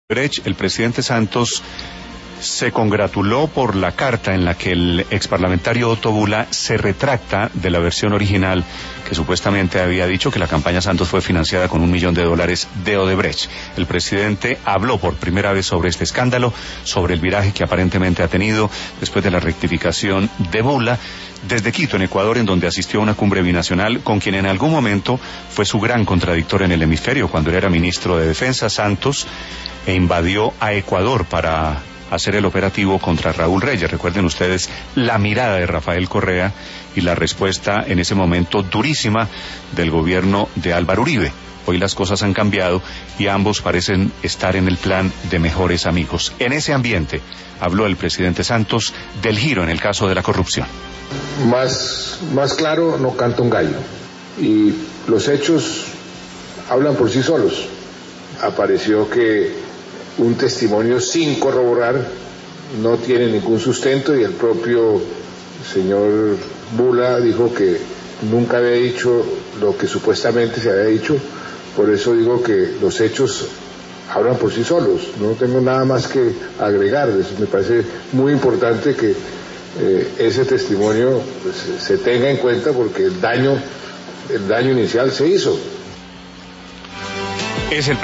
El presidente Santos se congratuló por la carta en la que el exparlamentario Otto Bula se retracta de la versión original que supuestamente había dicho que la campaña Santos fue financiada con $1 millón de Odebrecht. El presidente habló por primera vez sobre este escándalo, sobre el viraje que aparentemente ha tenido después de la rectificación de Bula desde Quito, en Ecuador, en donde asistió a una cumbre binacional con quien en algún momento fue su gran contradictor en el hemisferio cuando él era ministro de Defensa, Santos, e invadió a Ecuador para hacer el operativo contra Raúl Reyes. Recuerden ustedes la mirada de Rafael Correa y la respuesta en ese momento durísima del gobierno de Álvaro Uribe. Hoy las cosas han cambiado y ambos parecen estar en el plan de mejores amigos. En ese ambiente habló el presidente Santos del giro en el caso de la corrupción. Más claro no canta un gallo, y los hechos hablan por sí solos. Apareció que un testimonio sin corroborar no tiene ningún sustento, y el propio señor Bula dijo que nunca había dicho lo que supuestamente se había dicho. Por eso digo que los hechos hablan por sí solos, no tengo nada más que agregar. Me parece muy importante que ese testimonio pues, se tenga en cuenta, porque el daño inicial se hizo. Es el